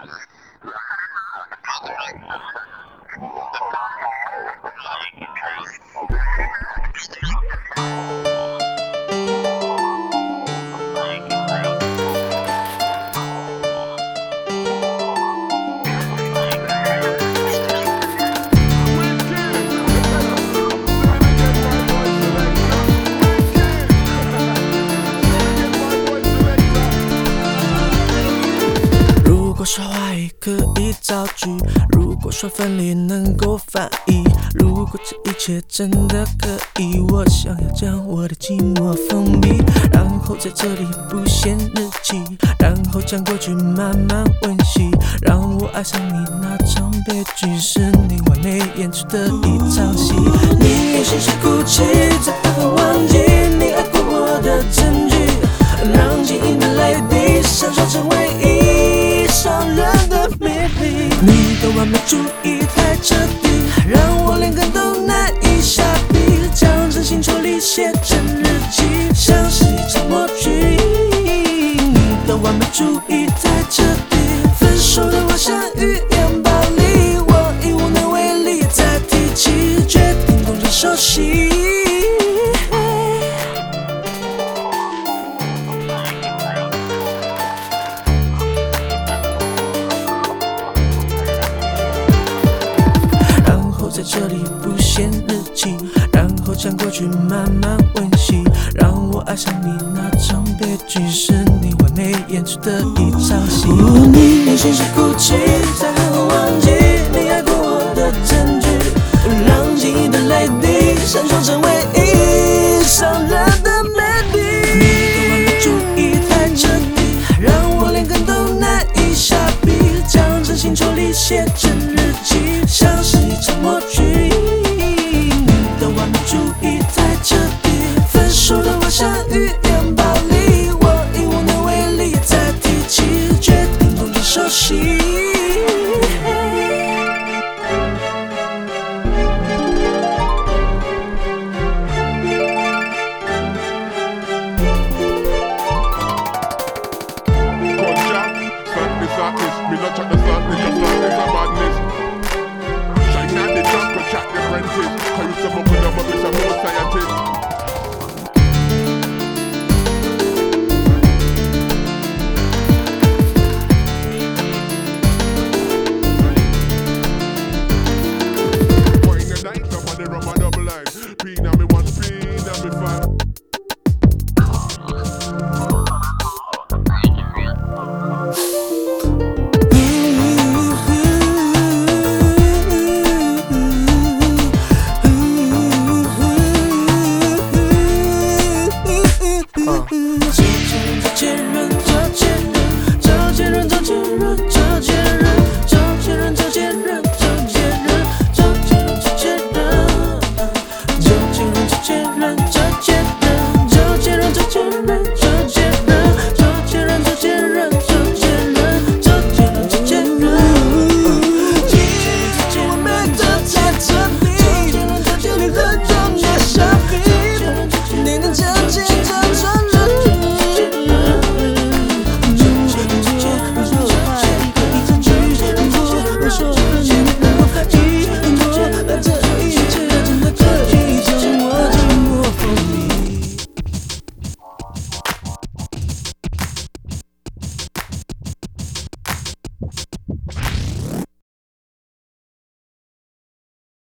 如果说怀疑可以造句，如果说分离能够翻译，如果这一切真的可以，我想要将我的寂寞封闭，然后在这里不写日记，然后将过去慢慢温习，让我爱上你那场悲剧，是你完美演出的一场戏。你用心事哭泣，才不会忘记你爱过我的证据，让记忆的泪滴闪烁成唯一伤人的秘密。你的完美主义太彻底，让我连根都难以下笔，将真心抽离写成日记，像是一场默剧。你的完美主义太彻底，分手的我像语言暴力，我已无能为力再提起，决定东转手西。在这里不写日记，然后将过去慢慢温习，让我爱上你那场悲剧，是你完美演出的一场戏。你用心事哭泣，才能忘记你爱过我的证据，让记忆的泪滴闪烁成唯一伤人的美丽。你的完美主义太彻底，让我连根都难以下笔，将真心抽离写成日记，像是一场默剧。你的完美主义太彻底，分手的我像语言暴力，我已无能为力再提起，决定东转手西。 Me not check the sun, me just